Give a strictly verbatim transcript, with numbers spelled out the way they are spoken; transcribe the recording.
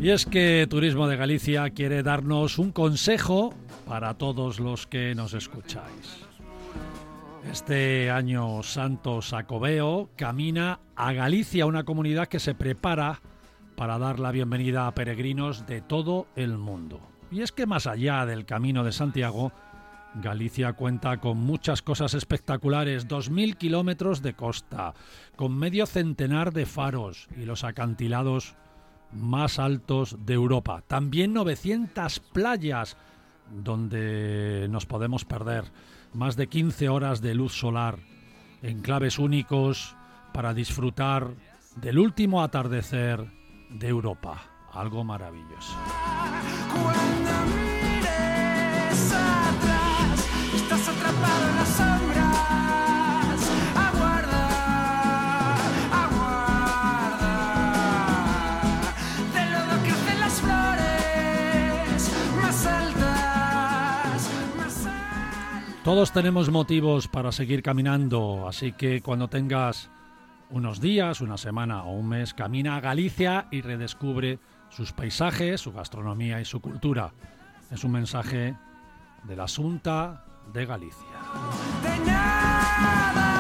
Y es que Turismo de Galicia quiere darnos un consejo para todos los que nos escucháis. Este año Santo Xacobeo camina a Galicia, una comunidad que se prepara para dar la bienvenida a peregrinos de todo el mundo. Y es que más allá del Camino de Santiago, Galicia cuenta con muchas cosas espectaculares, dos mil kilómetros de costa, con medio centenar de faros y los acantilados más altos de Europa. También novecientas playas donde nos podemos perder, más de quince horas de luz solar, enclaves únicos para disfrutar del último atardecer de Europa. Algo maravilloso. Cuando mires atrás, estás atrapado en las sombras. Aguarda, aguarda. De lodo crecen las flores más altas, más altas. Todos tenemos motivos para seguir caminando, así que cuando tengas unos días, una semana o un mes, camina a Galicia y redescubre sus paisajes, su gastronomía y su cultura. Es un mensaje de la Xunta de Galicia. De nada.